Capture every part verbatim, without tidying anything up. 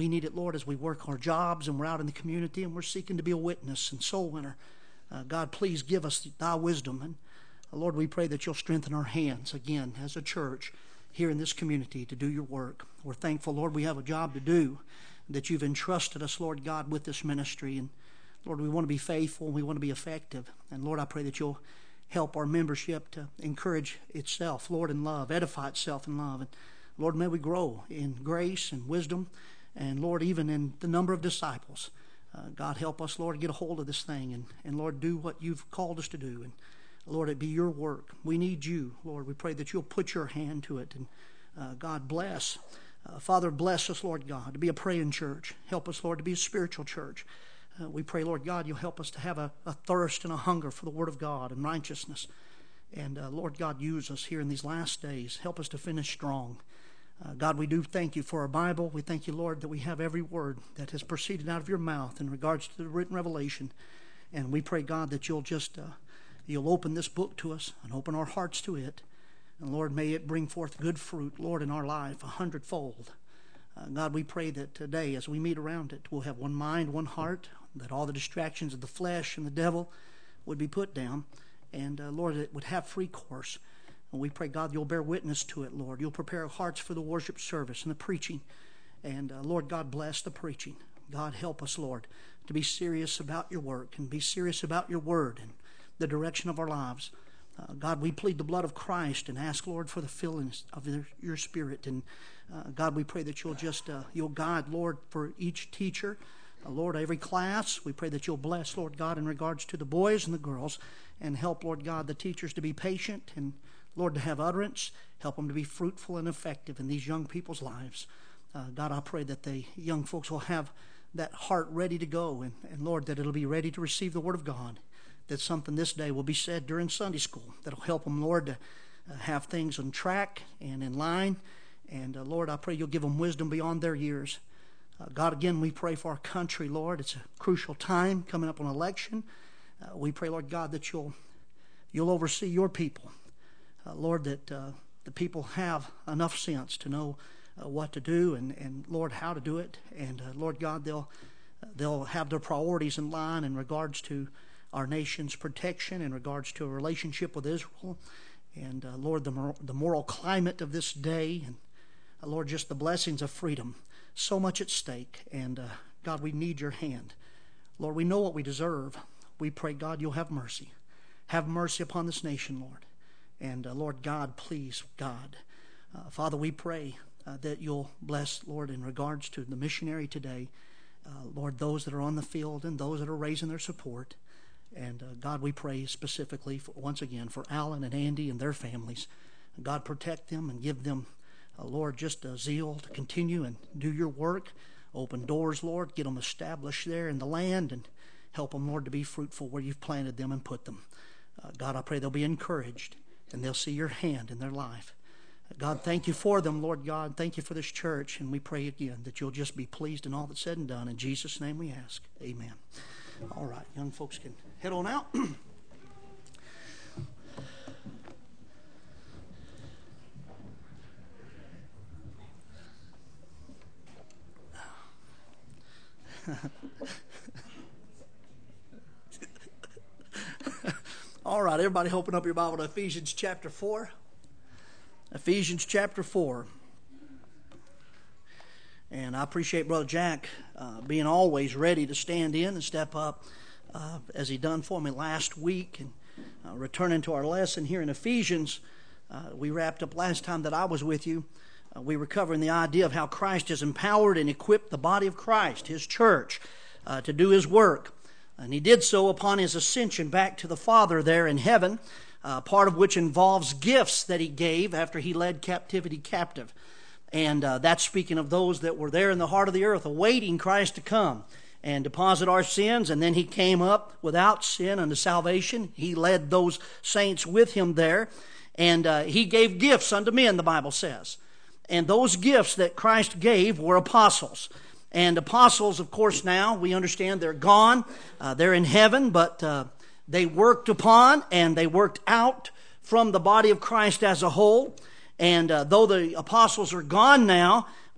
we need it, Lord, as we work our jobs and we're out in the community and we're seeking to be a witness and soul winner. Uh, God, please give us thy wisdom. And uh, Lord, we pray that you'll strengthen our hands again as a church here in this community to do your work. We're thankful, Lord, we have a job to do, that you've entrusted us, Lord God, with this ministry. And Lord, we want to be faithful and we want to be effective. And Lord, I pray that you'll help our membership to encourage itself, Lord, in love, edify itself in love. And Lord, may we grow in grace and wisdom, and Lord, even in the number of disciples. Uh, God, help us, Lord, get a hold of this thing, and, and Lord, do what you've called us to do. And Lord, it be your work. We need you, Lord. We pray that you'll put your hand to it. And uh, God, bless. Uh, Father, bless us, Lord God, to be a praying church. Help us, Lord, to be a spiritual church. Uh, we pray, Lord God, you'll help us to have a, a thirst and a hunger for the Word of God and righteousness. And uh, Lord God, use us here in these last days. Help us to finish strong. Uh, God, we do thank you for our Bible. We thank you, Lord, that we have every word that has proceeded out of your mouth in regards to the written revelation. And we pray, God, that you'll just uh, you'll open this book to us and open our hearts to it. And Lord, may it bring forth good fruit, Lord, in our life a hundredfold. Uh, God, we pray that today, as we meet around it, we'll have one mind, one heart, that all the distractions of the flesh and the devil would be put down. And uh, Lord, it would have free course. And we pray, God, you'll bear witness to it, Lord. You'll prepare our hearts for the worship service and the preaching. And, uh, Lord God, bless the preaching. God, help us, Lord, to be serious about your work and be serious about your word and the direction of our lives. Uh, God, we plead the blood of Christ and ask, Lord, for the filling of your, your Spirit. And, uh, God, we pray that you'll just, uh, you'll guide, Lord, for each teacher. Uh, Lord, every class, we pray that you'll bless, Lord God, in regards to the boys and the girls. And help, Lord God, the teachers to be patient and, Lord, to have utterance. Help them to be fruitful and effective in these young people's lives. Uh, God, I pray that the young folks will have that heart ready to go. And, and, Lord, that it'll be ready to receive the Word of God. That something this day will be said during Sunday school that'll help them, Lord, to uh, have things on track and in line. And, uh, Lord, I pray you'll give them wisdom beyond their years. Uh, God, again, we pray for our country, Lord. It's a crucial time coming up on election. Uh, we pray, Lord God, that you'll, you'll oversee your people. Uh, Lord, that uh, the people have enough sense to know uh, what to do and, and, Lord, how to do it. And, uh, Lord God, they'll uh, they'll have their priorities in line in regards to our nation's protection, in regards to a relationship with Israel. And, uh, Lord, the, mor- the moral climate of this day. And, uh, Lord, just the blessings of freedom. So much at stake. And, uh, God, we need your hand. Lord, we know what we deserve. We pray, God, you'll have mercy. Have mercy upon this nation, Lord. And, uh, Lord God, please, God. Uh, Father, we pray uh, that you'll bless, Lord, in regards to the missionary today. Uh, Lord, those that are on the field and those that are raising their support. And, uh, God, we pray specifically, for, once again, for Alan and Andy and their families. God, protect them and give them, uh, Lord, just a zeal to continue and do your work. Open doors, Lord. Get them established there in the land and help them, Lord, to be fruitful where you've planted them and put them. Uh, God, I pray they'll be encouraged. And they'll see your hand in their life. God, thank you for them, Lord God. Thank you for this church. And we pray again that you'll just be pleased in all that's said and done. In Jesus' name we ask. Amen. All right, young folks can head on out. All right, everybody open up your Bible to Ephesians chapter four. Ephesians chapter four. And I appreciate Brother Jack uh, being always ready to stand in and step up uh, as he done for me last week. And uh, returning to our lesson here in Ephesians, uh, we wrapped up last time that I was with you. Uh, we were covering the idea of how Christ has empowered and equipped the body of Christ, his church, uh, to do his work. And he did so upon his ascension back to the Father there in heaven, uh, part of which involves gifts that he gave after he led captivity captive. And uh, that's speaking of those that were there in the heart of the earth, awaiting Christ to come and deposit our sins. And then he came up without sin unto salvation. He led those saints with him there. And uh, he gave gifts unto men, the Bible says. And those gifts that Christ gave were apostles. And apostles, of course, now we understand they're gone. Uh, they're in heaven, but uh, they worked upon and they worked out from the body of Christ as a whole. And uh, though the apostles are gone now,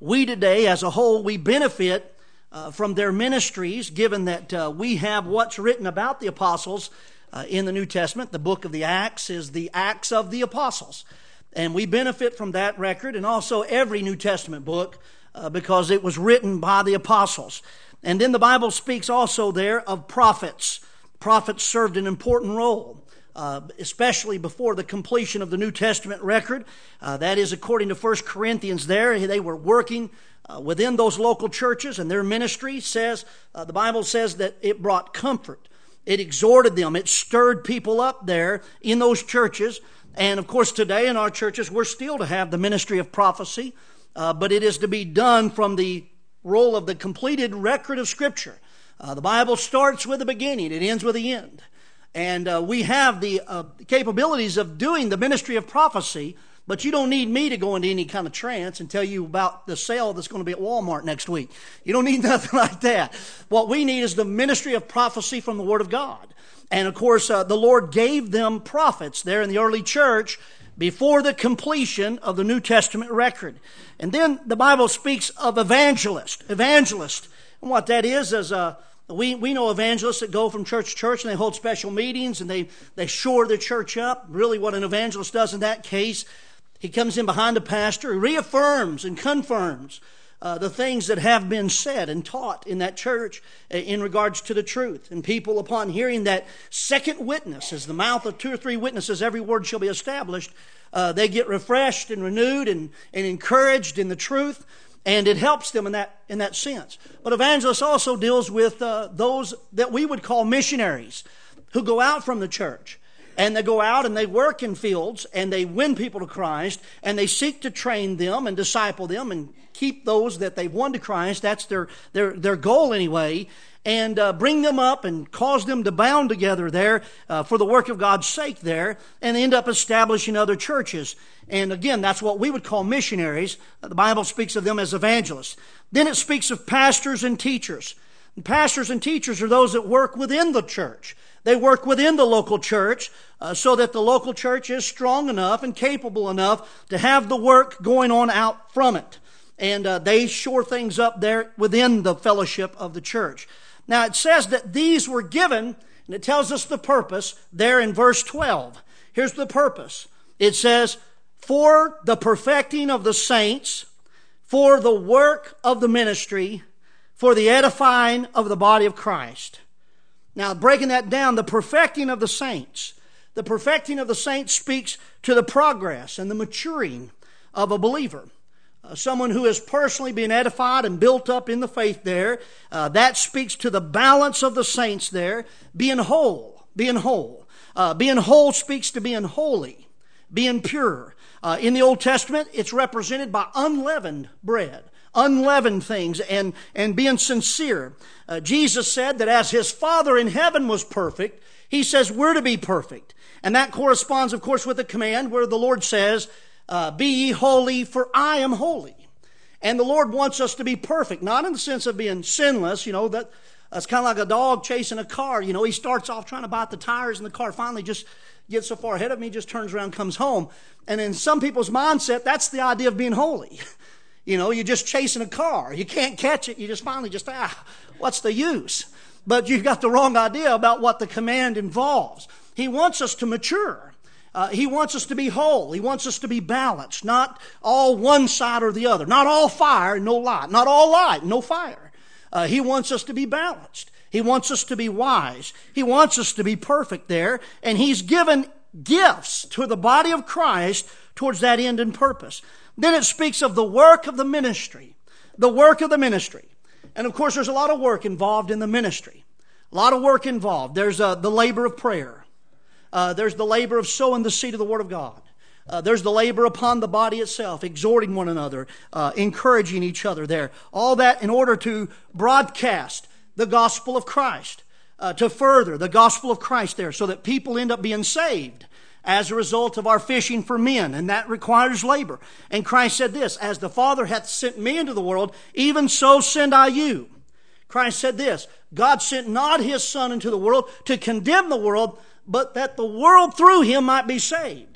we today as a whole, we benefit uh, from their ministries, given that uh, we have what's written about the apostles uh, in the New Testament. The book of the Acts is the Acts of the Apostles. And we benefit from that record, and also every New Testament book, uh, because it was written by the apostles. And then the Bible speaks also there of prophets. Prophets served an important role, uh, especially before the completion of the New Testament record. Uh, that is according to First Corinthians there. They were working uh, within those local churches, and their ministry says, uh, the Bible says that it brought comfort. It exhorted them. It stirred people up there in those churches. And of course today in our churches we're still to have the ministry of prophecy, uh, but it is to be done from the role of the completed record of Scripture. Uh, the Bible starts with the beginning, it ends with the end. And uh, we have the uh, capabilities of doing the ministry of prophecy, but you don't need me to go into any kind of trance and tell you about the sale that's going to be at Walmart next week. You don't need nothing like that. What we need is the ministry of prophecy from the Word of God. And of course, uh, the Lord gave them prophets there in the early church before the completion of the New Testament record. And then the Bible speaks of evangelist. Evangelist. And what that is, is uh, we, we know evangelists that go from church to church and they hold special meetings and they, they shore the church up. Really what an evangelist does in that case, he comes in behind the pastor, he reaffirms and confirms Uh, the things that have been said and taught in that church in regards to the truth. And people, upon hearing that second witness, as the mouth of two or three witnesses, every word shall be established, uh, they get refreshed and renewed and, and encouraged in the truth, and it helps them in that in that sense. But evangelist also deals with uh, those that we would call missionaries, who go out from the church. And they go out and they work in fields and they win people to Christ and they seek to train them and disciple them and keep those that they've won to Christ. That's their their their goal anyway. And uh, bring them up and cause them to bound together there uh, for the work of God's sake there, and end up establishing other churches. And again, that's what we would call missionaries. The Bible speaks of them as evangelists. Then it speaks of pastors and teachers. And pastors and teachers are those that work within the church. They work within the local church uh, so that the local church is strong enough and capable enough to have the work going on out from it. And uh, they shore things up there within the fellowship of the church. Now it says that these were given, and it tells us the purpose there in verse twelve. Here's the purpose. It says, for the perfecting of the saints, for the work of the ministry, for the edifying of the body of Christ. Now, breaking that down, the perfecting of the saints. The perfecting of the saints speaks to the progress and the maturing of a believer. Uh, someone who is personally being edified and built up in the faith there. Uh, that speaks to the balance of the saints there. Being whole. Being whole. Uh, being whole speaks to being holy. Being pure. Uh, in the Old Testament, it's represented by unleavened bread. Unleavened things and, and being sincere. Uh, Jesus said that as His Father in heaven was perfect, He says we're to be perfect. And that corresponds, of course, with the command where the Lord says, uh, be ye holy, for I am holy. And the Lord wants us to be perfect, not in the sense of being sinless, you know, that that's kind of like a dog chasing a car. You know, he starts off trying to bite the tires and the car finally just gets so far ahead of me, just turns around, comes home. And in some people's mindset, that's the idea of being holy. You know, you're just chasing a car. You can't catch it. You just finally just, ah, what's the use? But you've got the wrong idea about what the command involves. He wants us to mature. Uh, he wants us to be whole. He wants us to be balanced. Not all one side or the other. Not all fire, no light. Not all light, no fire. Uh, he wants us to be balanced. He wants us to be wise. He wants us to be perfect there. And He's given gifts to the body of Christ towards that end and purpose. Then it speaks of the work of the ministry. The work of the ministry. And of course there's a lot of work involved in the ministry. A lot of work involved. There's uh, the labor of prayer. Uh, there's the labor of sowing the seed of the Word of God. Uh, there's the labor upon the body itself, exhorting one another, uh, encouraging each other there. All that in order to broadcast the gospel of Christ. Uh, to further the gospel of Christ there so that people end up being saved as a result of our fishing for men, and that requires labor. And Christ said this, as the Father hath sent me into the world, even so send I you. Christ said this, God sent not His Son into the world to condemn the world, but that the world through Him might be saved.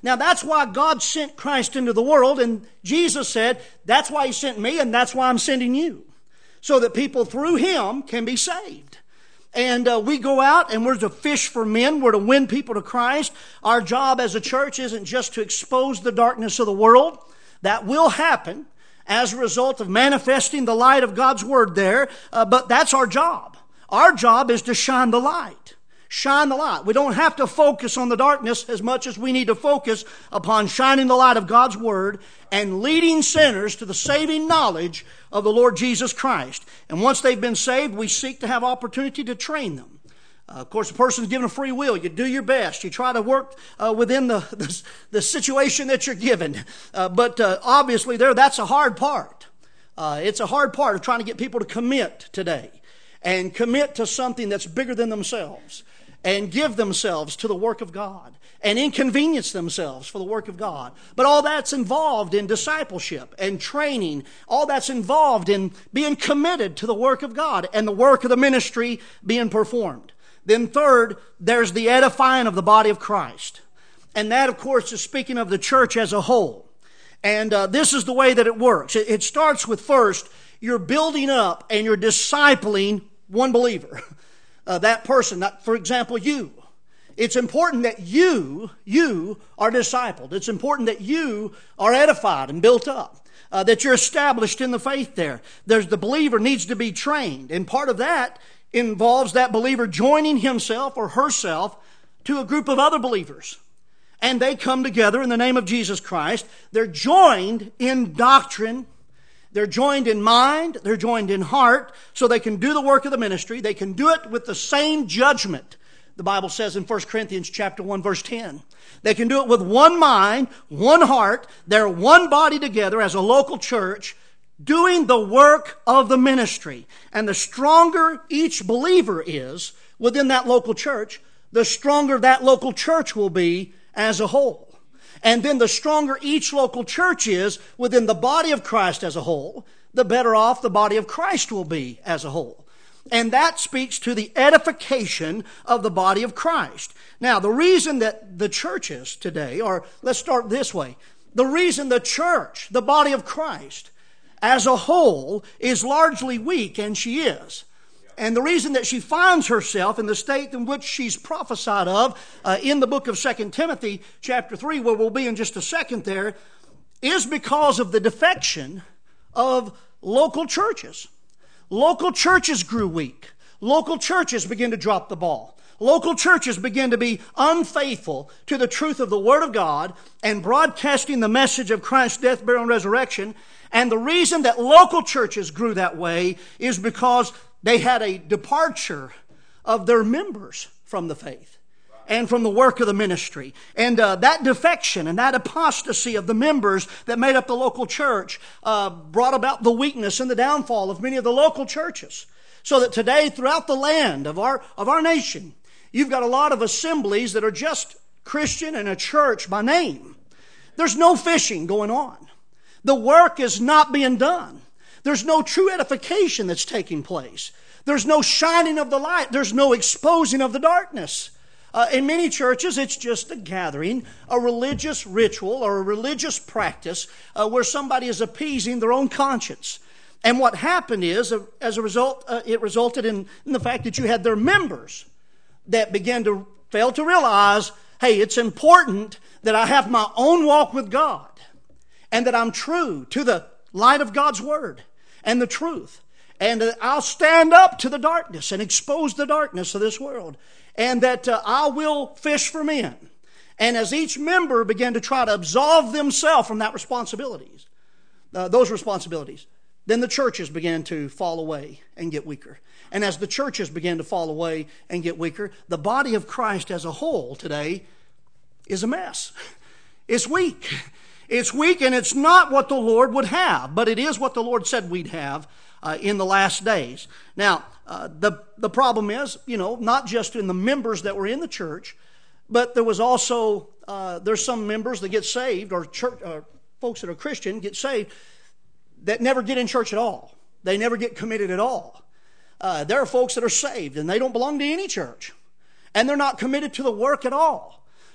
Now that's why God sent Christ into the world, and Jesus said, that's why He sent me, and that's why I'm sending you. So that people through Him can be saved. And uh, we go out and we're to fish for men. We're to win people to Christ. Our job as a church isn't just to expose the darkness of the world. That will happen as a result of manifesting the light of God's Word there. Uh, but that's our job. Our job is to shine the light. Shine the light. We don't have to focus on the darkness as much as we need to focus upon shining the light of God's Word and leading sinners to the saving knowledge of the Lord Jesus Christ. And once they've been saved, we seek to have opportunity to train them. Uh, of course, a person's given a free will. You do your best. You try to work uh, within the, the, the situation that you're given. Uh, but uh, obviously, there that's a hard part. Uh, it's a hard part of trying to get people to commit today and commit to something that's bigger than themselves, and give themselves to the work of God, and inconvenience themselves for the work of God. But all that's involved in discipleship and training. All that's involved in being committed to the work of God and the work of the ministry being performed. Then third, there's the edifying of the body of Christ. And that, of course, is speaking of the church as a whole. And uh, this is the way that it works. It, it starts with first, you're building up and you're discipling one believer. Uh, that person, that, for example, you. It's important that you, you are discipled. It's important that you are edified and built up. Uh, that you're established in the faith there. There's the believer needs to be trained. And part of that involves that believer joining himself or herself to a group of other believers. And they come together in the name of Jesus Christ. They're joined in doctrine. They're joined in mind, they're joined in heart, so they can do the work of the ministry. They can do it with the same judgment, the Bible says in First Corinthians chapter one, verse ten. They can do it with one mind, one heart. They're one body together as a local church, doing the work of the ministry. And the stronger each believer is within that local church, the stronger that local church will be as a whole. And then the stronger each local church is within the body of Christ as a whole, the better off the body of Christ will be as a whole. And that speaks to the edification of the body of Christ. Now, the reason that the churches today, or let's start this way, the reason the church, the body of Christ as a whole, is largely weak, and she is. And the reason that she finds herself in the state in which she's prophesied of uh, in the book of Second Timothy chapter three, where we'll be in just a second there, is because of the defection of local churches. Local churches grew weak. Local churches began to drop the ball. Local churches began to be unfaithful to the truth of the Word of God and broadcasting the message of Christ's death, burial, and resurrection. And the reason that local churches grew that way is because they had a departure of their members from the faith and from the work of the ministry. And uh, that defection and that apostasy of the members that made up the local church uh, brought about the weakness and the downfall of many of the local churches. So that today, throughout the land of our, of our nation, you've got a lot of assemblies that are just Christian and a church by name. There's no fishing going on. The work is not being done. There's no true edification that's taking place. There's no shining of the light. There's no exposing of the darkness. Uh, in many churches, it's just a gathering, a religious ritual or a religious practice uh, where somebody is appeasing their own conscience. And what happened is, uh, as a result, uh, it resulted in, in the fact that you had their members that began to fail to realize, hey, it's important that I have my own walk with God and that I'm true to the light of God's Word and the truth. And that I'll stand up to the darkness and expose the darkness of this world. And that uh, I will fish for men. And as each member began to try to absolve themselves from that responsibilities, uh, those responsibilities, then the churches began to fall away and get weaker. And as the churches began to fall away and get weaker, the body of Christ as a whole today is a mess. It's weak. It's weak, and it's not what the Lord would have, but it is what the Lord said we'd have uh, in the last days. Now, uh, the, the problem is, you know, not just in the members that were in the church, but there was also, uh, there's some members that get saved, or church, uh, folks that are Christian get saved, that never get in church at all. They never get committed at all. Uh, there are folks that are saved, and they don't belong to any church. And they're not committed to the work at all.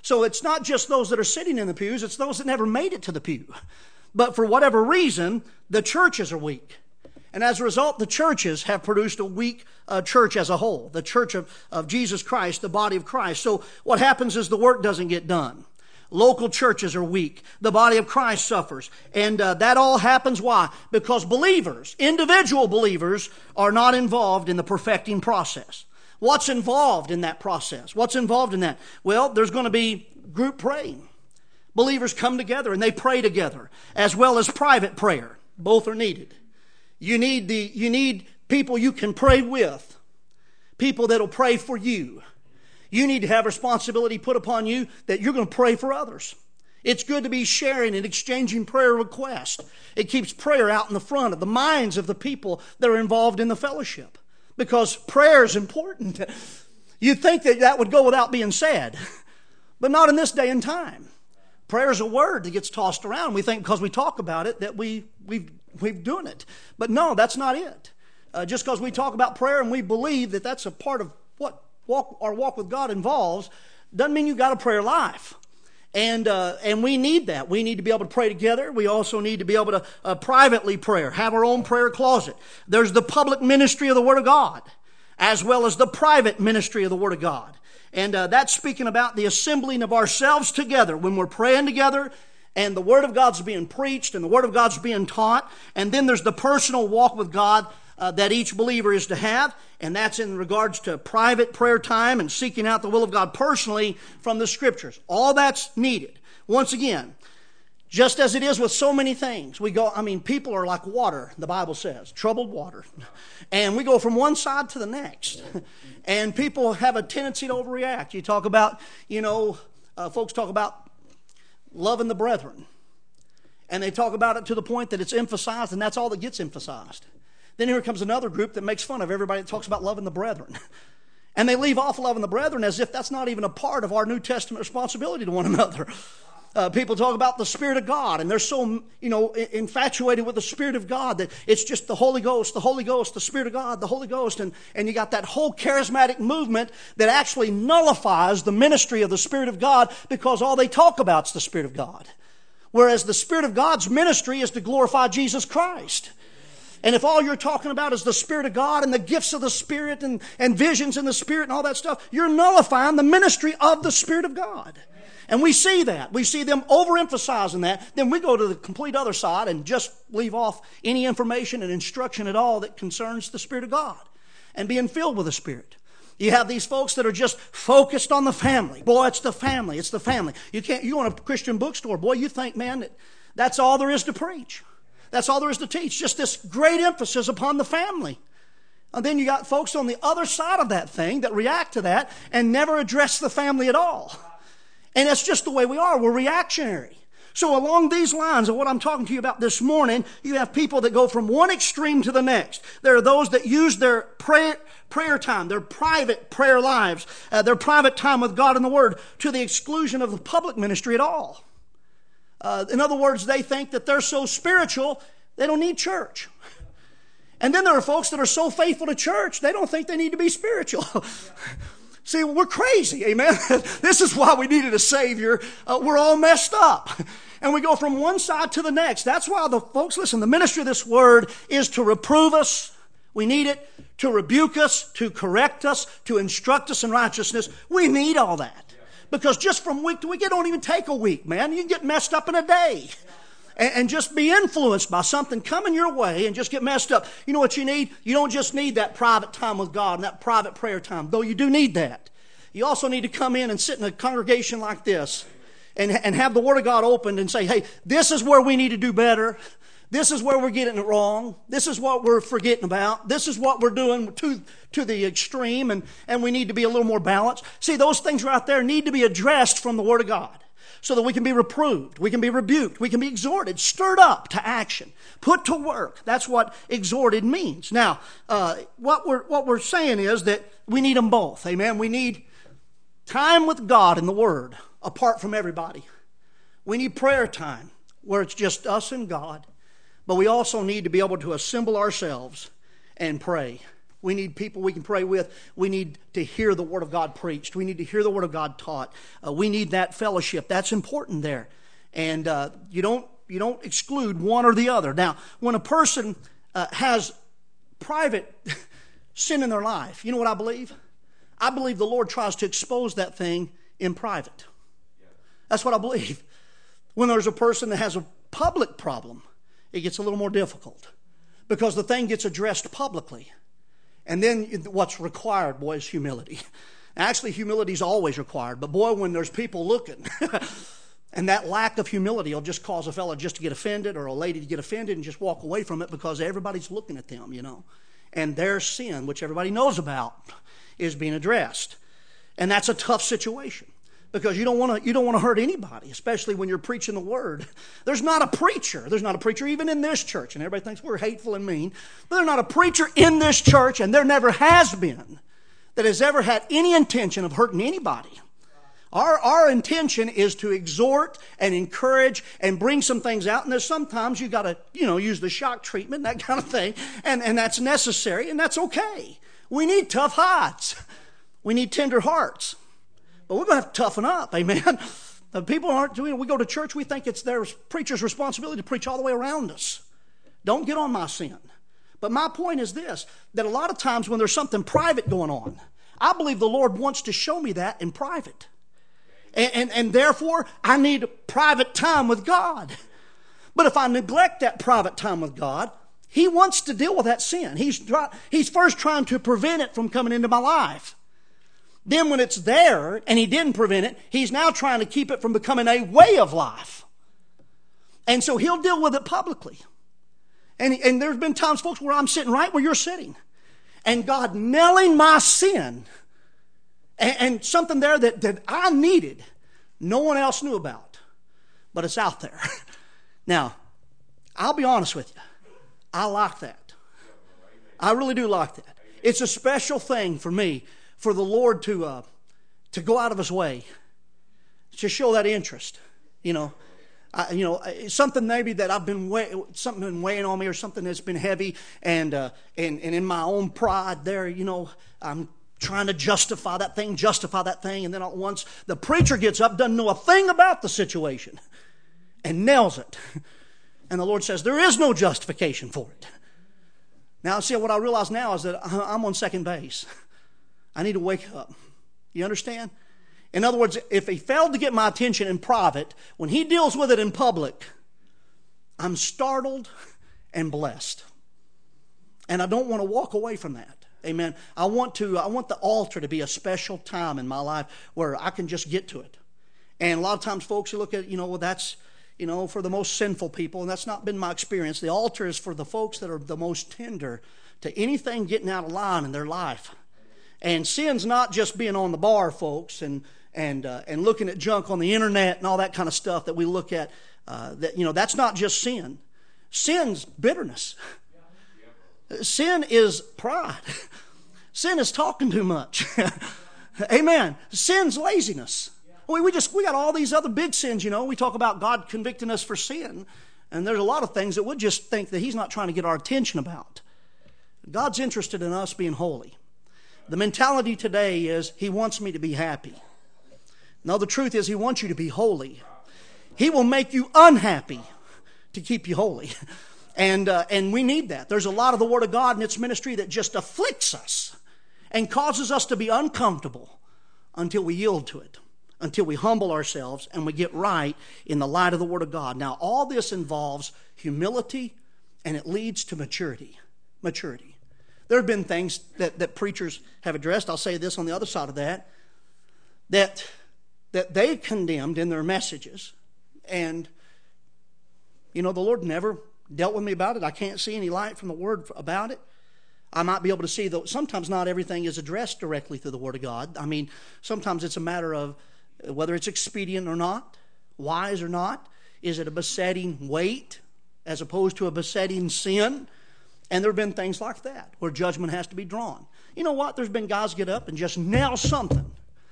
So it's not just those that are sitting in the pews, it's those that never made it to the pew. But for whatever reason, the churches are weak. And as a result, the churches have produced a weak uh, church as a whole. The church of, of Jesus Christ, the body of Christ. So what happens is the work doesn't get done. Local churches are weak. The body of Christ suffers. And uh, that all happens, why? Because believers, individual believers, are not involved in the perfecting process. What's involved in that process? What's involved in that? Well, there's going to be group praying. Believers come together and they pray together, as well as private prayer. Both are needed. You need the you need people you can pray with, people that'll pray for you. You need to have responsibility put upon you that you're going to pray for others. It's good to be sharing and exchanging prayer requests. It keeps prayer out in the front of the minds of the people that are involved in the fellowship, because prayer is important. You'd think that that would go without being said, but not in this day and time. Prayer is a word that gets tossed around. We think because we talk about it that we, we've, we've doing it. But no, that's not it. Uh, just because we talk about prayer and we believe that that's a part of what walk, our walk with God involves, doesn't mean you've got a prayer life. And uh, and we need that. We need to be able to pray together. We also need to be able to uh, privately pray, have our own prayer closet. There's the public ministry of the Word of God, as well as the private ministry of the Word of God. And uh, that's speaking about the assembling of ourselves together when we're praying together and the Word of God's being preached and the Word of God's being taught. And then there's the personal walk with God uh, that each believer is to have. And that's in regards to private prayer time and seeking out the will of God personally from the Scriptures. All that's needed. Once again, just as it is with so many things, we go, I mean, people are like water, the Bible says, troubled water. And we go from one side to the next. And people have a tendency to overreact. You talk about, you know, uh, folks talk about loving the brethren. And they talk about it to the point that it's emphasized, and that's all that gets emphasized. Then here comes another group that makes fun of everybody that talks about loving the brethren. And they leave off loving the brethren as if that's not even a part of our New Testament responsibility to one another. Uh, people talk about the Spirit of God, and they're so, you know, infatuated with the Spirit of God that it's just the Holy Ghost, the Holy Ghost, the Spirit of God, the Holy Ghost. And, and you got that whole charismatic movement that actually nullifies the ministry of the Spirit of God, because all they talk about is the Spirit of God. Whereas the Spirit of God's ministry is to glorify Jesus Christ. And if all you're talking about is the Spirit of God and the gifts of the Spirit and, and visions in the Spirit and all that stuff, you're nullifying the ministry of the Spirit of God. And we see that. We see them overemphasizing that. Then we go to the complete other side and just leave off any information and instruction at all that concerns the Spirit of God and being filled with the Spirit. You have these folks that are just focused on the family. Boy, it's the family. It's the family. You can't. You go in a Christian bookstore, boy, you think, man, that that's all there is to preach. That's all there is to teach. Just this great emphasis upon the family. And then you got folks on the other side of that thing that react to that and never address the family at all. And that's just the way we are. We're reactionary. So along these lines of what I'm talking to you about this morning, you have people that go from one extreme to the next. There are those that use their prayer, prayer time, their private prayer lives, uh, their private time with God and the Word, to the exclusion of the public ministry at all. Uh, in other words, they think that they're so spiritual, they don't need church. And then there are folks that are so faithful to church, they don't think they need to be spiritual. See, we're crazy, amen? This is why we needed a Savior. Uh, we're all messed up. And we go from one side to the next. That's why the folks, listen, the ministry of this word is to reprove us. We need it. To rebuke us, to correct us, to instruct us in righteousness. We need all that. Because just from week to week, it don't even take a week, man. You can get messed up in a day. And, and just be influenced by something coming your way and just get messed up. You know what you need? You don't just need that private time with God and that private prayer time, though you do need that. You also need to come in and sit in a congregation like this and, and have the Word of God opened and say, hey, this is where we need to do better. This is where we're getting it wrong. This is what we're forgetting about. This is what we're doing to, to the extreme, and, and we need to be a little more balanced. See, those things right there need to be addressed from the Word of God so that we can be reproved, we can be rebuked, we can be exhorted, stirred up to action, put to work. That's what exhorted means. Now, uh, what we're what we're saying is that we need them both. Amen. We need time with God and the Word apart from everybody. We need prayer time where it's just us and God. But we also need to be able to assemble ourselves and pray. We need people we can pray with. We need to hear the Word of God preached. We need to hear the Word of God taught. Uh, we need that fellowship. That's important there. And uh, you don't you don't exclude one or the other. Now, when a person uh, has private sin in their life, you know what I believe? I believe the Lord tries to expose that thing in private. That's what I believe. When there's a person that has a public problem, it gets a little more difficult because the thing gets addressed publicly. And then what's required, boy, is humility. Actually, humility is always required. But boy, when there's people looking, and that lack of humility will just cause a fella just to get offended or a lady to get offended and just walk away from it because everybody's looking at them, you know. And their sin, which everybody knows about, is being addressed. And that's a tough situation. Because you don't want to you don't want to hurt anybody, especially when you're preaching the Word. There's not a preacher. There's not a preacher even in this church. And everybody thinks we're hateful and mean. But there's not a preacher in this church, and there never has been, that has ever had any intention of hurting anybody. Our, our intention is to exhort and encourage and bring some things out. And there's sometimes you got to, you know, use the shock treatment, that kind of thing. And, and that's necessary, and that's okay. We need tough hides. We need tender hearts. But we're going to have to toughen up, amen. The people aren't doing. We go to church, we think it's their preacher's responsibility to preach all the way around us. Don't get on my sin. But my point is this, that a lot of times when there's something private going on, I believe the Lord wants to show me that in private. And, and, and therefore, I need private time with God. But if I neglect that private time with God, He wants to deal with that sin. He's, try, he's first trying to prevent it from coming into my life. Then when it's there and He didn't prevent it, He's now trying to keep it from becoming a way of life. And so He'll deal with it publicly. And, and there's been times, folks, where I'm sitting right where you're sitting. And God nailing my sin. And, and something there that, that I needed, no one else knew about. But it's out there. Now, I'll be honest with you. I like that. I really do like that. It's a special thing for me, for the Lord to uh, to go out of His way to show that interest. You know, I, you know, something maybe that I've been weigh, something been weighing on me, or something that's been heavy, and uh, and and in my own pride, there, you know, I'm trying to justify that thing, justify that thing, and then all at once the preacher gets up, doesn't know a thing about the situation, and nails it, and the Lord says there is no justification for it. Now, see, what I realize now is that I'm on second base. I need to wake up. You understand? In other words, if He failed to get my attention in private, when He deals with it in public, I'm startled and blessed. And I don't want to walk away from that. Amen. I want to, I want the altar to be a special time in my life where I can just get to it. And a lot of times folks you look at, you know, well, that's, you know, for the most sinful people, and that's not been my experience. The altar is for the folks that are the most tender to anything getting out of line in their life. And sin's not just being on the bar, folks, and and uh, and looking at junk on the internet and all that kind of stuff that we look at. Uh, that you know, that's not just sin. Sin's bitterness. Sin is pride. Sin is talking too much. Amen. Sin's laziness. We we just we got all these other big sins. You know, we talk about God convicting us for sin, and there's a lot of things that we just think that He's not trying to get our attention about. God's interested in us being holy. The mentality today is He wants me to be happy. No, the truth is He wants you to be holy. He will make you unhappy to keep you holy. And uh, and we need that. There's a lot of the Word of God and its ministry that just afflicts us and causes us to be uncomfortable until we yield to it, until we humble ourselves and we get right in the light of the Word of God. Now, all this involves humility, and it leads to maturity. Maturity. There have been things that, that preachers have addressed. I'll say this on the other side of that, that, that they condemned in their messages. And, you know, the Lord never dealt with me about it. I can't see any light from the Word about it. I might be able to see, though, sometimes not everything is addressed directly through the Word of God. I mean, sometimes it's a matter of whether it's expedient or not, wise or not. Is it a besetting weight as opposed to a besetting sin? And there have been things like that where judgment has to be drawn. You know what? There's been guys get up and just nail something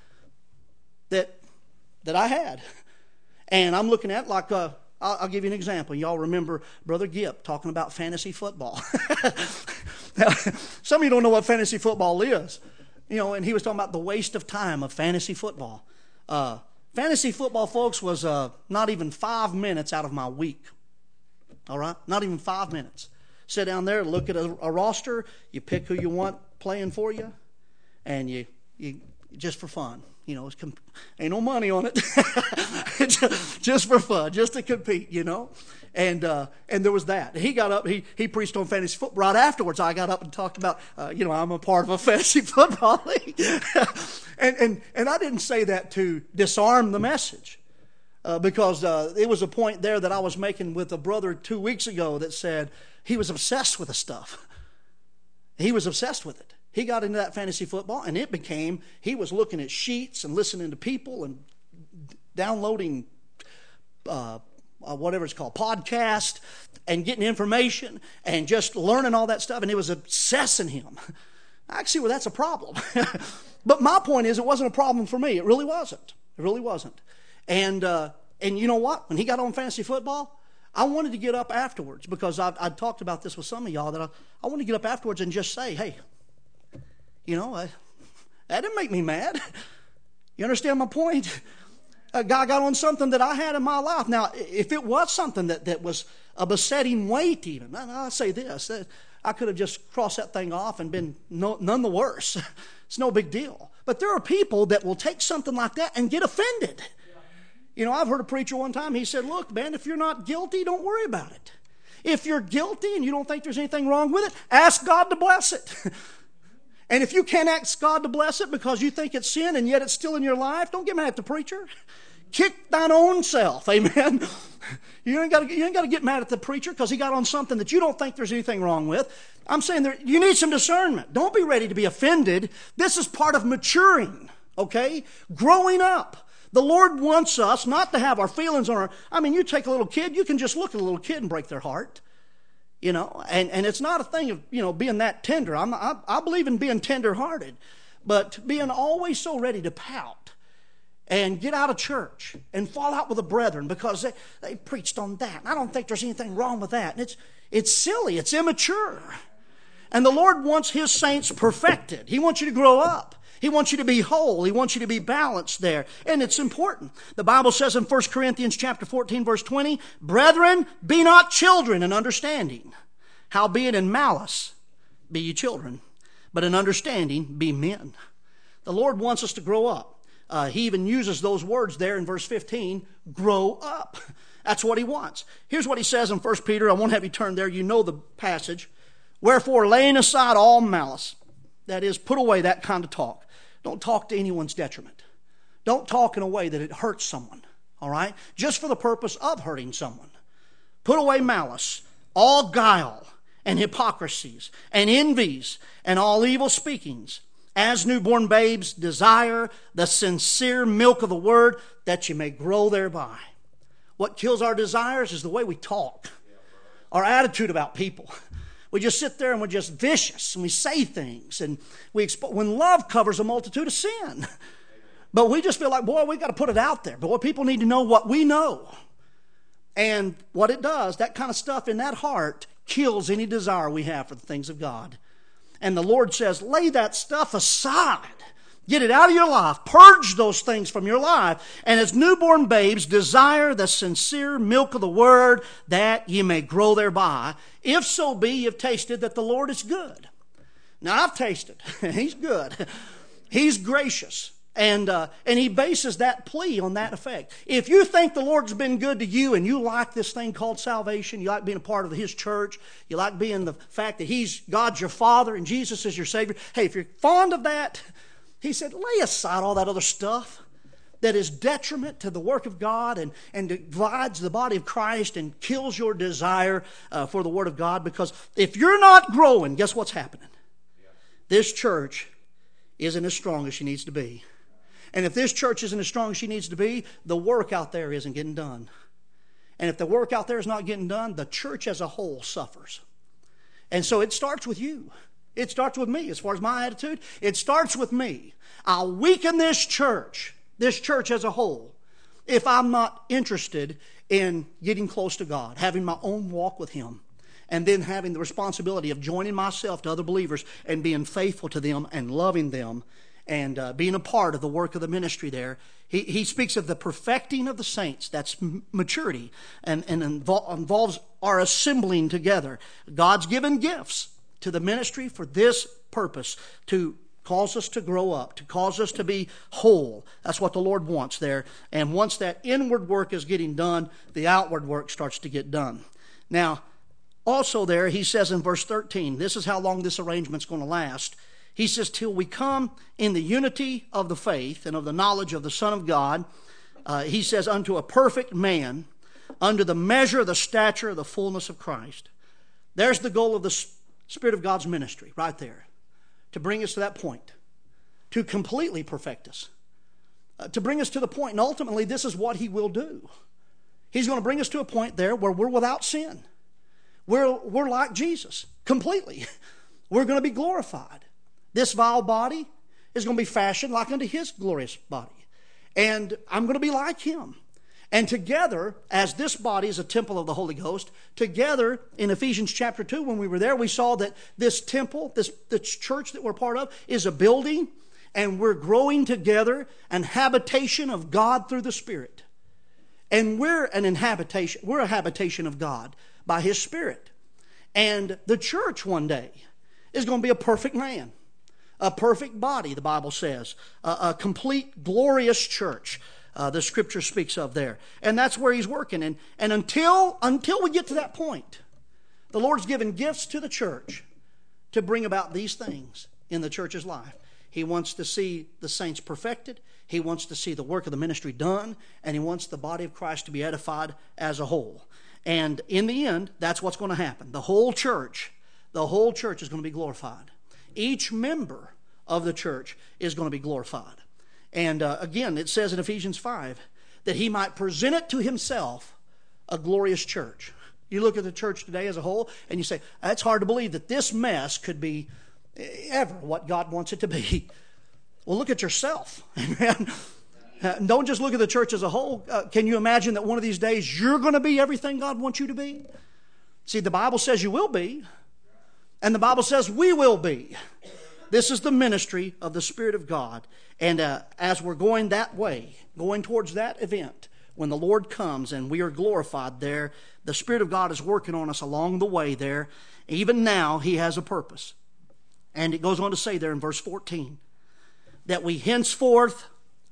that that I had. And I'm looking at like, uh, I'll, I'll give you an example. Y'all remember Brother Gipp talking about fantasy football. Now, some of you don't know what fantasy football is. You know, and he was talking about the waste of time of fantasy football. Uh, fantasy football, folks, was uh, not even five minutes out of my week. All right? Not even five minutes. Sit down there, look at a, a roster, you pick who you want playing for you, and you, you just for fun. You know, it's comp- ain't no money on it. just, just for fun, just to compete, you know. And uh, and there was that. He got up, he he preached on fantasy football. Right afterwards, I got up and talked about, uh, you know, I'm a part of a fantasy football league. and, and, and I didn't say that to disarm the message. Uh, because uh, it was a point there that I was making with a brother two weeks ago that said he was obsessed with the stuff. He was obsessed with it. He got into that fantasy football, and it became, he was looking at sheets and listening to people and downloading uh, uh, whatever it's called, podcast, and getting information and just learning all that stuff, and it was obsessing him. I can see where that's a problem. But my point is, it wasn't a problem for me. It really wasn't. It really wasn't. And uh, and you know what? When he got on fantasy football, I wanted to get up afterwards because I've, I'd talked about this with some of y'all that I, I wanted to get up afterwards and just say, hey, you know, I, that didn't make me mad. You understand my point? A guy got on something that I had in my life. Now, if it was something that, that was a besetting weight even, I'll say this, I could have just crossed that thing off and been no, none the worse. It's no big deal. But there are people that will take something like that and get offended. You know, I've heard a preacher one time, he said, look, man, if you're not guilty, don't worry about it. If you're guilty and you don't think there's anything wrong with it, ask God to bless it. And if you can't ask God to bless it because you think it's sin and yet it's still in your life, don't get mad at the preacher. Kick thine own self, amen. You ain't got to, you ain't got to get mad at the preacher because he got on something that you don't think there's anything wrong with. I'm saying there, you need some discernment. Don't be ready to be offended. This is part of maturing, okay? Growing up. The Lord wants us not to have our feelings on our... I mean, you take a little kid, you can just look at a little kid and break their heart. You know, and, and it's not a thing of, you know, being that tender. I'm, I, I believe in being tender-hearted. But being always so ready to pout and get out of church and fall out with the brethren because they, they preached on that. And I don't think there's anything wrong with that. And it's, it's silly. It's immature. And the Lord wants His saints perfected. He wants you to grow up. He wants you to be whole. He wants you to be balanced there. And it's important. The Bible says in First Corinthians chapter fourteen, verse twenty, brethren, be not children in understanding. Howbeit in malice be ye children, but in understanding be men. The Lord wants us to grow up. Uh, he even uses those words there in verse fifteen, grow up. That's what He wants. Here's what He says in First Peter. I won't have you turn there. You know the passage. Wherefore, laying aside all malice, that is, put away that kind of talk. Don't talk to anyone's detriment. Don't talk in a way that it hurts someone, all right? Just for the purpose of hurting someone. Put away malice, all guile, and hypocrisies, and envies, and all evil speakings. As newborn babes, desire the sincere milk of the word, that you may grow thereby. What kills our desires is the way we talk, our attitude about people. We just sit there and we're just vicious and we say things and we expo- when love covers a multitude of sin. But we just feel like, boy, we got to put it out there. But what people need to know what we know. And what it does, that kind of stuff in that heart kills any desire we have for the things of God. And the Lord says, lay that stuff aside. Get it out of your life. Purge those things from your life. And as newborn babes, desire the sincere milk of the word that ye may grow thereby. If so be you've tasted that the Lord is good. Now, I've tasted. He's good. He's gracious. And uh, and He bases that plea on that effect. If you think the Lord's been good to you and you like this thing called salvation, you like being a part of His church, you like being the fact that He's God's your Father and Jesus is your Savior. Hey, if you're fond of that, He said, lay aside all that other stuff that is detriment to the work of God and, and divides the body of Christ and kills your desire uh, for the Word of God. Because if you're not growing, guess what's happening? This church isn't as strong as she needs to be. And if this church isn't as strong as she needs to be, the work out there isn't getting done. And if the work out there is not getting done, the church as a whole suffers. And so it starts with you. It starts with me as far as my attitude. It starts with me. I'll weaken this church, this church as a whole, if I'm not interested in getting close to God, having my own walk with Him, and then having the responsibility of joining myself to other believers and being faithful to them and loving them and uh, being a part of the work of the ministry there. He, he speaks of the perfecting of the saints. That's maturity, and, and invol- involves our assembling together. God's given gifts to the ministry for this purpose, to cause us to grow up, to cause us to be whole. That's what the Lord wants there. And once that inward work is getting done, the outward work starts to get done. Now, also there, he says in verse thirteen, this is how long this arrangement's going to last. He says, till we come in the unity of the faith and of the knowledge of the Son of God, uh, he says, unto a perfect man, under the measure of the stature of the fullness of Christ. There's the goal of the Spirit of God's ministry right there, to bring us to that point, to completely perfect us, uh, to bring us to the point, and ultimately this is what he will do. He's going to bring us to a point there where we're without sin. We're, we're like Jesus, completely. We're going to be glorified. This vile body is going to be fashioned like unto his glorious body. And I'm going to be like him. And together, as this body is a temple of the Holy Ghost, together in Ephesians chapter two, when we were there, we saw that this temple, this, this church that we're part of, is a building, and we're growing together, an habitation of God through the Spirit. And we're an inhabitation, we're a habitation of God by his Spirit. And the church one day is going to be a perfect man. A perfect body, the Bible says. A, a complete, glorious church, uh, the Scripture speaks of there. And that's where he's working. And, and until, until we get to that point, the Lord's given gifts to the church to bring about these things in the church's life. He wants to see the saints perfected. He wants to see the work of the ministry done. And he wants the body of Christ to be edified as a whole. And in the end, that's what's going to happen. The whole church, the whole church is going to be glorified. Each member of the church is going to be glorified. And uh, again, it says in Ephesians five that he might present it to himself a glorious church. You look at the church today as a whole and you say, it's hard to believe that this mess could be ever what God wants it to be. Well, look at yourself. Amen. Don't just look at the church as a whole. Uh, can you imagine that one of these days you're going to be everything God wants you to be? See, the Bible says you will be. And the Bible says we will be. This is the ministry of the Spirit of God. And uh, as we're going that way, going towards that event, when the Lord comes and we are glorified there, the Spirit of God is working on us along the way there. Even now, he has a purpose. And it goes on to say there in verse fourteen, that we henceforth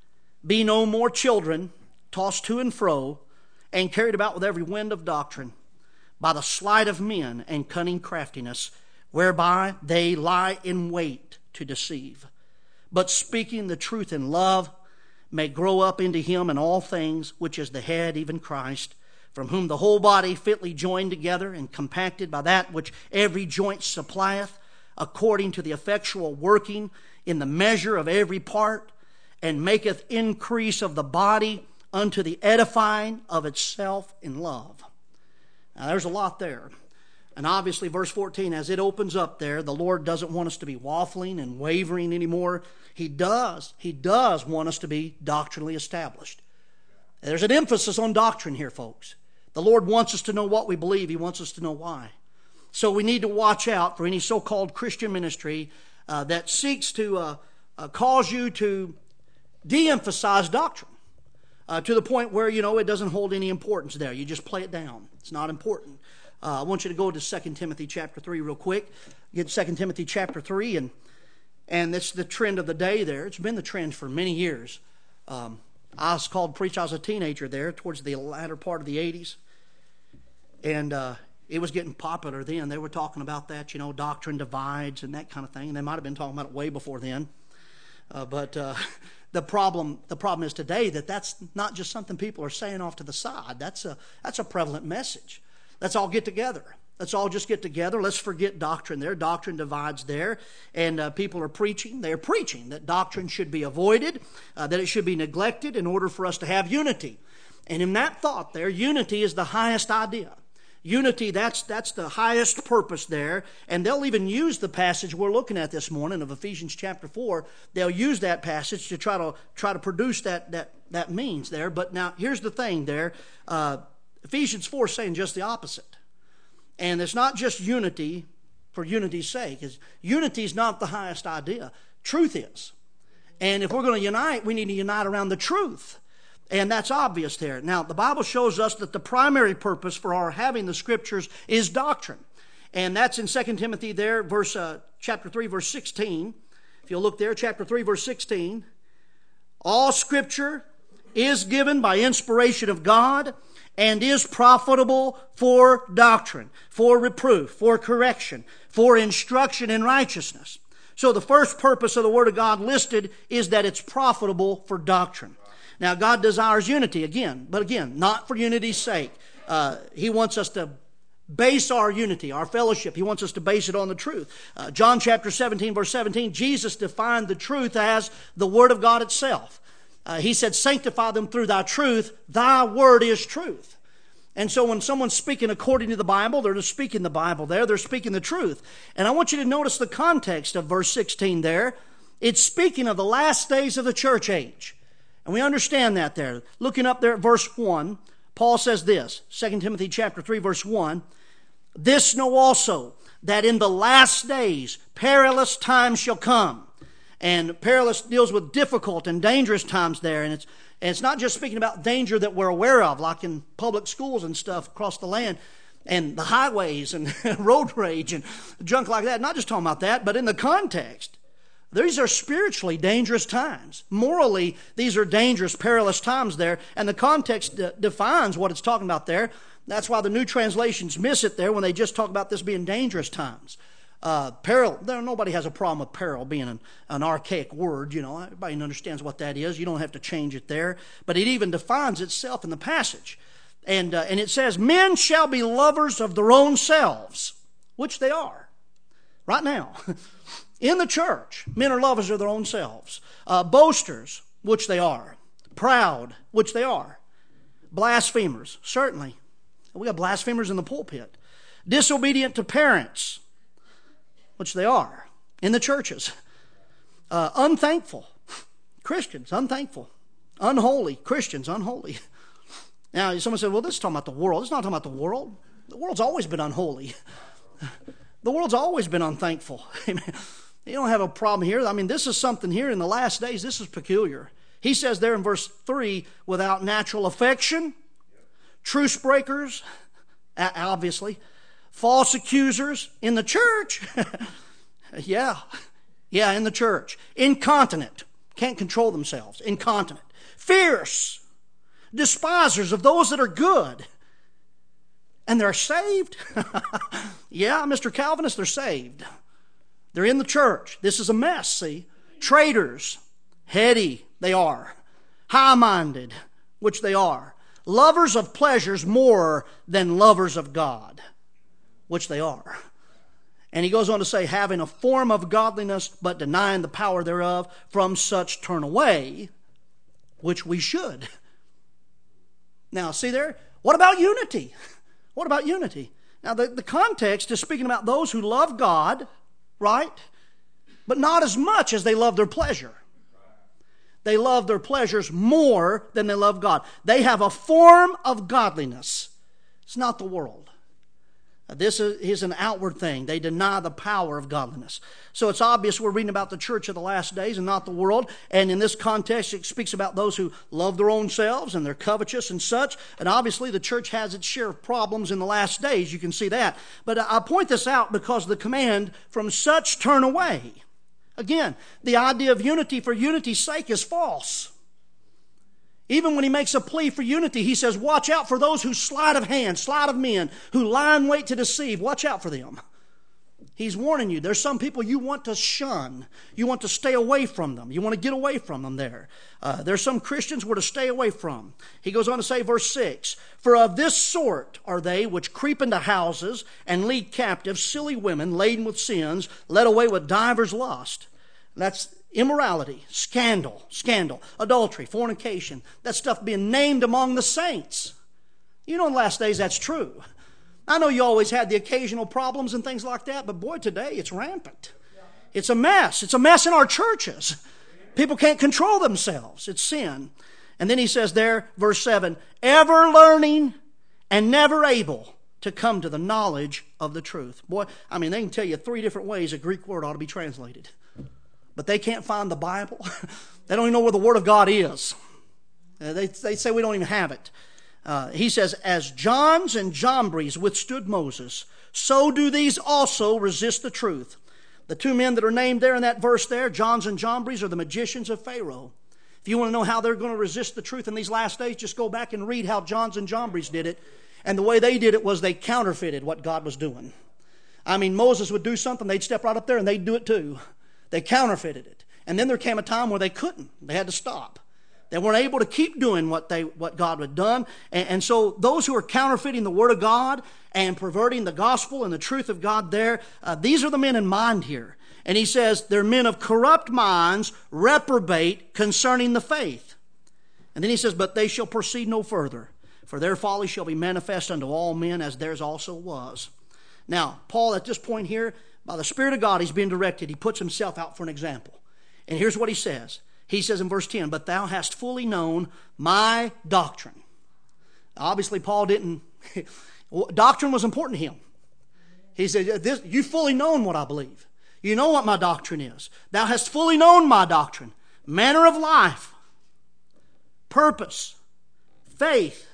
be no more children, tossed to and fro, and carried about with every wind of doctrine, by the sleight of men and cunning craftiness, whereby they lie in wait to deceive. But speaking the truth in love, may grow up into him in all things, which is the head, even Christ, from whom the whole body fitly joined together and compacted by that which every joint supplieth, according to the effectual working in the measure of every part, and maketh increase of the body unto the edifying of itself in love. Now there's a lot there. And obviously, verse fourteen, as it opens up there, the Lord doesn't want us to be waffling and wavering anymore. He does. He does want us to be doctrinally established. There's an emphasis on doctrine here, folks. The Lord wants us to know what we believe. He wants us to know why. So we need to watch out for any so-called Christian ministry uh, that seeks to uh, uh, cause you to de-emphasize doctrine uh, to the point where, you know, it doesn't hold any importance there. You just play it down. It's not important. Uh, I want you to go to Second Timothy chapter three real quick. Get Second Timothy chapter three, and and that's the trend of the day there. It's been the trend for many years. Um, I was called to preach. I was a teenager there towards the latter part of the eighties. And uh, it was getting popular then. They were talking about that, you know, doctrine divides and that kind of thing. And they might have been talking about it way before then. Uh, but uh, the problem the problem is today that that's not just something people are saying off to the side. That's a that's a prevalent message. Let's all get together. Let's all just get together. Let's forget doctrine there. Doctrine divides there. And uh, people are preaching. They're preaching that doctrine should be avoided, uh, that it should be neglected in order for us to have unity. And in that thought there, unity is the highest idea. Unity, that's that's the highest purpose there. And they'll even use the passage we're looking at this morning of Ephesians chapter four. They'll use that passage to try to try to produce that that that means there. But now here's the thing there. Uh, Ephesians four is saying just the opposite. And it's not just unity for unity's sake. Unity is not the highest idea. Truth is. And if we're going to unite, we need to unite around the truth. And that's obvious there. Now, the Bible shows us that the primary purpose for our having the Scriptures is doctrine. And that's in Second Timothy there, verse uh, chapter three, verse sixteen. If you'll look there, chapter three, verse sixteen. All Scripture is given by inspiration of God and is profitable for doctrine, for reproof, for correction, for instruction in righteousness. So the first purpose of the Word of God listed is that it's profitable for doctrine. Now, God desires unity again, but again, not for unity's sake. Uh, he wants us to base our unity, our fellowship. He wants us to base it on the truth. Uh, John chapter seventeen, verse seventeen, Jesus defined the truth as the Word of God itself. Uh, he said, sanctify them through thy truth. Thy word is truth. And so when someone's speaking according to the Bible, they're just speaking the Bible there. They're speaking the truth. And I want you to notice the context of verse sixteen there. It's speaking of the last days of the church age. And we understand that there. Looking up there at verse one, Paul says this, Second Timothy chapter three, verse one, this know also, that in the last days perilous times shall come. And perilous deals with difficult and dangerous times there. And it's, and it's not just speaking about danger that we're aware of, like in public schools and stuff across the land, and the highways and road rage and junk like that. Not just talking about that, but in the context. These are spiritually dangerous times. Morally, these are dangerous, perilous times there. And the context de- defines what it's talking about there. That's why the new translations miss it there when they just talk about this being dangerous times. Uh, peril, there, nobody has a problem with peril being an, an archaic word. You know, everybody understands what that is. You don't have to change it there. But it even defines itself in the passage. And, uh, and it says, men shall be lovers of their own selves, which they are right now. In the church, men are lovers of their own selves. Uh, boasters, which they are. Proud, which they are. Blasphemers, certainly. We got blasphemers in the pulpit. Disobedient to parents, which they are in the churches. Uh, unthankful, Christians, unthankful. Unholy, Christians, unholy. Now, someone said, well, this is talking about the world. It's not talking about the world. The world's always been unholy. The world's always been unthankful. Amen. You don't have a problem here. I mean, this is something here in the last days. This is peculiar. He says there in verse three, without natural affection, truce breakers, obviously, false accusers in the church. yeah, yeah, in the church. Incontinent, can't control themselves, incontinent. Fierce, despisers of those that are good. And they're saved? Yeah, Mister Calvinist, they're saved. They're in the church. This is a mess, see? Traitors, heady, they are. High-minded, which they are. Lovers of pleasures more than lovers of God, which they are. And he goes on to say, having a form of godliness, but denying the power thereof, from such turn away, which we should. Now, see there? What about unity? What about unity? Now, the, the context is speaking about those who love God, right? But not as much as they love their pleasure. They love their pleasures more than they love God. They have a form of godliness. It's not the world. This is an outward thing. They deny the power of godliness. So it's obvious we're reading about the church of the last days and not the world. And in this context, it speaks about those who love their own selves and they're covetous and such. And obviously the church has its share of problems in the last days. You can see that. But I point this out because the command, from such turn away. Again, the idea of unity for unity's sake is false. Even when he makes a plea for unity, he says, watch out for those who sleight of hand, sleight of men, who lie in wait to deceive. Watch out for them. He's warning you. There's some people you want to shun. You want to stay away from them. You want to get away from them there. Uh, there's some Christians we're to stay away from. He goes on to say, verse six, for of this sort are they which creep into houses and lead captive silly women laden with sins, led away with divers lust. That's immorality, scandal, scandal, adultery, fornication, that stuff being named among the saints. You know in the last days that's true. I know you always had the occasional problems and things like that, but boy, today it's rampant. It's a mess. It's a mess in our churches. People can't control themselves. It's sin. And then he says there, verse seven, ever learning and never able to come to the knowledge of the truth. Boy, I mean, they can tell you three different ways a Greek word ought to be translated. But they can't find the Bible. They don't even know where the Word of God is. Uh, they, they say we don't even have it. Uh, he says, as Jannes and Jambres withstood Moses, so do these also resist the truth. The two men that are named there in that verse there, Jannes and Jambres, are the magicians of Pharaoh. If you want to know how they're going to resist the truth in these last days, just go back and read how Jannes and Jambres did it. And the way they did it was they counterfeited what God was doing. I mean, Moses would do something, they'd step right up there and they'd do it too. They counterfeited it. And then there came a time where they couldn't. They had to stop. They weren't able to keep doing what they what God had done. And, and so those who are counterfeiting the Word of God and perverting the gospel and the truth of God there, uh, these are the men in mind here. And he says, they're men of corrupt minds, reprobate concerning the faith. And then he says, but they shall proceed no further, for their folly shall be manifest unto all men, as theirs also was. Now, Paul at this point here, by the Spirit of God, he's being directed. He puts himself out for an example. And here's what he says. He says in verse ten, but thou hast fully known my doctrine. Obviously, Paul didn't... doctrine was important to him. He said, this, you've fully known what I believe. You know what my doctrine is. Thou hast fully known my doctrine. Manner of life, purpose, faith,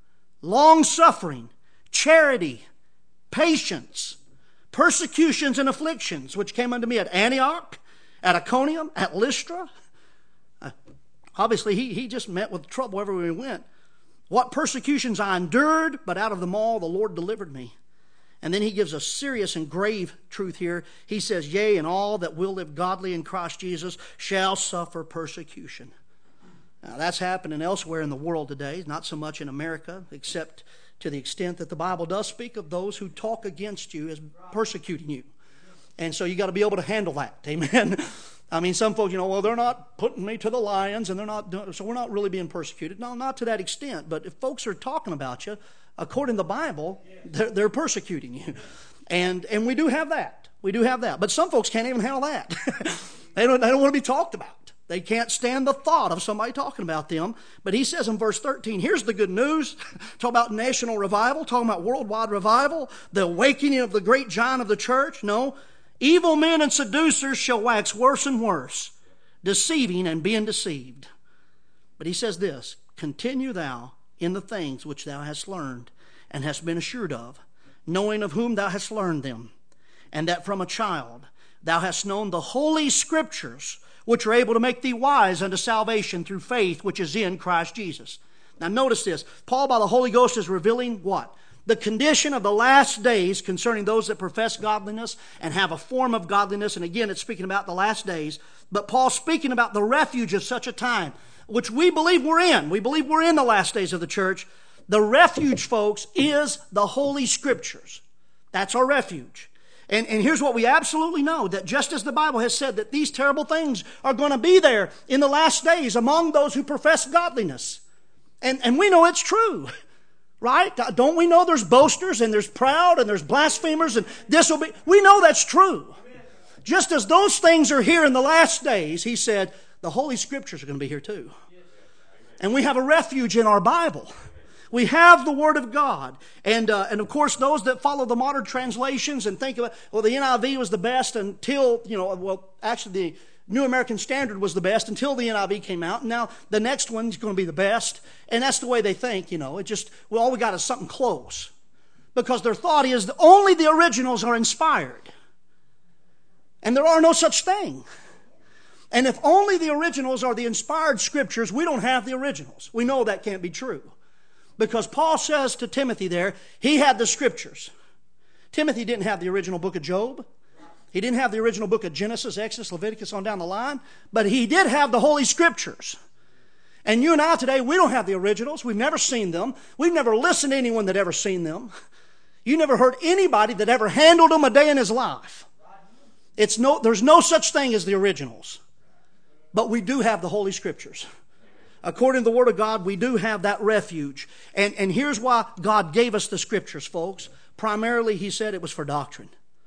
long-suffering, charity, patience, persecutions and afflictions, which came unto me at Antioch, at Iconium, at Lystra. Uh, obviously, he, he just met with trouble everywhere he went. What persecutions I endured, but out of them all the Lord delivered me. And then he gives a serious and grave truth here. He says, yea, and all that will live godly in Christ Jesus shall suffer persecution. Now, that's happening elsewhere in the world today, not so much in America, except to the extent that the Bible does speak of those who talk against you as persecuting you. And so you got to be able to handle that. Amen. I mean, some folks, you know, well, they're not putting me to the lions, and they're not doing, so we're not really being persecuted. No, not to that extent. But if folks are talking about you, according to the Bible, they're, they're persecuting you. And and we do have that. We do have that. But some folks can't even handle that. they don't, they don't want to be talked about. They can't stand the thought of somebody talking about them. But he says in verse thirteen, here's the good news. Talk about national revival, talking about worldwide revival, the awakening of the great giant of the church. No, evil men and seducers shall wax worse and worse, deceiving and being deceived. But he says this, continue thou in the things which thou hast learned and hast been assured of, knowing of whom thou hast learned them, and that from a child thou hast known the holy scriptures, which are able to make thee wise unto salvation through faith which is in Christ Jesus. Now notice this. Paul by the Holy Ghost is revealing what? The condition of the last days concerning those that profess godliness and have a form of godliness. And again, it's speaking about the last days. But Paul's speaking about the refuge of such a time, which we believe we're in. We believe we're in the last days of the church. The refuge, folks, is the Holy Scriptures. That's our refuge. And, and here's what we absolutely know, that just as the Bible has said that these terrible things are going to be there in the last days among those who profess godliness. And, and we know it's true, right? Don't we know there's boasters and there's proud and there's blasphemers and disobedient? We know that's true. Just as those things are here in the last days, he said, the Holy Scriptures are going to be here too. And we have a refuge in our Bible. We have the Word of God. And uh, and of course, those that follow the modern translations and think about, well, the N I V was the best until, you know, well, actually the New American Standard was the best until the N I V came out. And now the next one's going to be the best. And that's the way they think, you know. It just, well, all we got is something close. Because their thought is that only the originals are inspired. And there are no such thing. And if only the originals are the inspired scriptures, we don't have the originals. We know that can't be true. Because Paul says to Timothy there, he had the scriptures. Timothy didn't have the original book of Job. He didn't have the original book of Genesis, Exodus, Leviticus on down the line. But he did have the Holy Scriptures. And you and I today, we don't have the originals. We've never seen them. We've never listened to anyone that ever seen them. You never heard anybody that ever handled them a day in his life. It's no, there's no such thing as the originals. But we do have the Holy Scriptures. According to the Word of God, we do have that refuge. And, and here's why God gave us the Scriptures, folks. Primarily, He said it was for doctrine.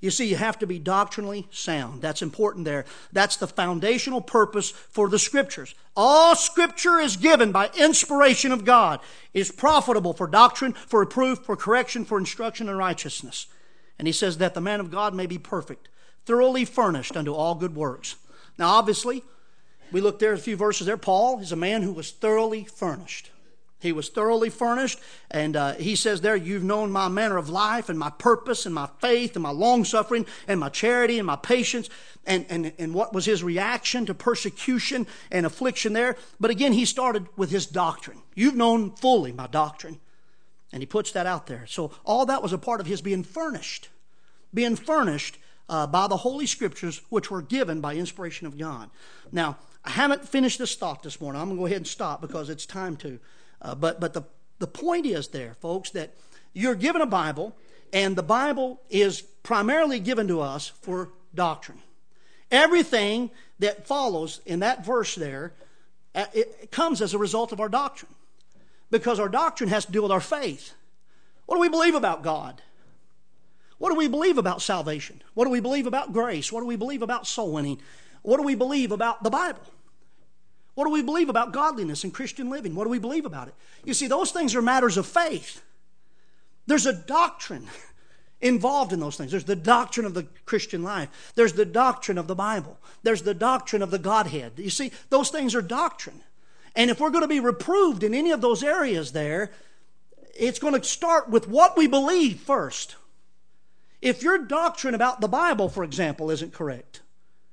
You see, you have to be doctrinally sound. That's important there. That's the foundational purpose for the Scriptures. All Scripture is given by inspiration of God. It is profitable for doctrine, for reproof, for correction, for instruction in righteousness. And he says that the man of God may be perfect, thoroughly furnished unto all good works. Now, obviously, we looked there a few verses there. Paul is a man who was thoroughly furnished. He was thoroughly furnished, and uh, he says there, you've known my manner of life and my purpose and my faith and my long-suffering and my charity and my patience, and, and, and what was his reaction to persecution and affliction there. But again, he started with his doctrine. You've known fully my doctrine. And he puts that out there. So all that was a part of his being furnished, being furnished uh, by the Holy Scriptures, which were given by inspiration of God. Now, I haven't finished this thought this morning. I'm going to go ahead and stop because it's time to. Uh, but but the, the point is there, folks, that you're given a Bible, and the Bible is primarily given to us for doctrine. Everything that follows in that verse there, uh, it comes as a result of our doctrine. Because our doctrine has to do with our faith. What do we believe about God? What do we believe about salvation? What do we believe about grace? What do we believe about soul winning? What do we believe about the Bible? What do we believe about godliness and Christian living? What do we believe about it? You see, those things are matters of faith. There's a doctrine involved in those things. There's the doctrine of the Christian life. There's the doctrine of the Bible. There's the doctrine of the Godhead. You see, those things are doctrine. And if we're going to be reproved in any of those areas there, it's going to start with what we believe first. If your doctrine about the Bible, for example, isn't correct,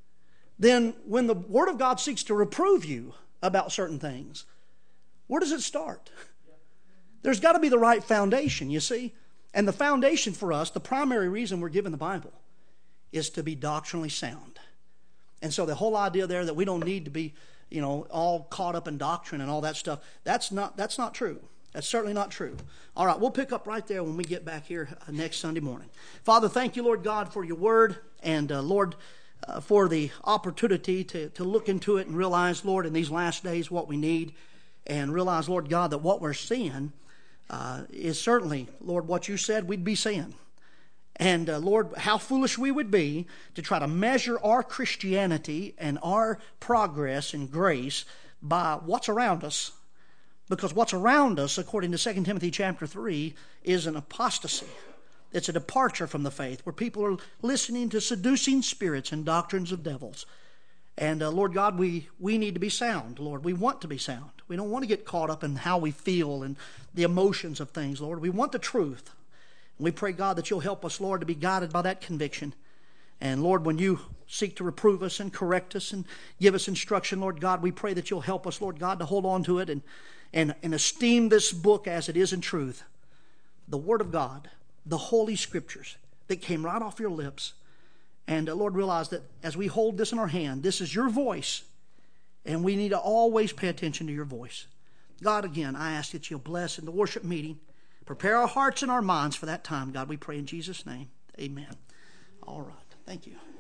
then when the Word of God seeks to reprove you about certain things, where does it start? There's got to be the right foundation, you see. And the foundation for us, the primary reason we're given the Bible, is to be doctrinally sound. And so the whole idea there that we don't need to be, you know, all caught up in doctrine and all that stuff, that's not, that's not true. That's certainly not true. All right, we'll pick up right there when we get back here next Sunday morning. Father, thank you, Lord God, for your word. And uh, Lord, Uh, for the opportunity to, to look into it and realize, Lord, in these last days what we need, and realize, Lord God, that what we're seeing uh, is certainly, Lord, what you said we'd be seeing. And uh, Lord, how foolish we would be to try to measure our Christianity and our progress in grace by what's around us. Because what's around us, according to Second Timothy chapter three, is an apostasy. It's a departure from the faith where people are listening to seducing spirits and doctrines of devils. And uh, Lord God, we, we need to be sound, Lord. We want to be sound. We don't want to get caught up in how we feel and the emotions of things, Lord. We want the truth. And we pray, God, that you'll help us, Lord, to be guided by that conviction. And Lord, when you seek to reprove us and correct us and give us instruction, Lord God, we pray that you'll help us, Lord God, to hold on to it and, and, and esteem this book as it is in truth. The Word of God, the Holy Scriptures that came right off your lips. And uh, Lord, realize that as we hold this in our hand, this is your voice, and we need to always pay attention to your voice. God, again, I ask that you'll bless in the worship meeting. Prepare our hearts and our minds for that time, God, we pray in Jesus' name. Amen. All right. Thank you.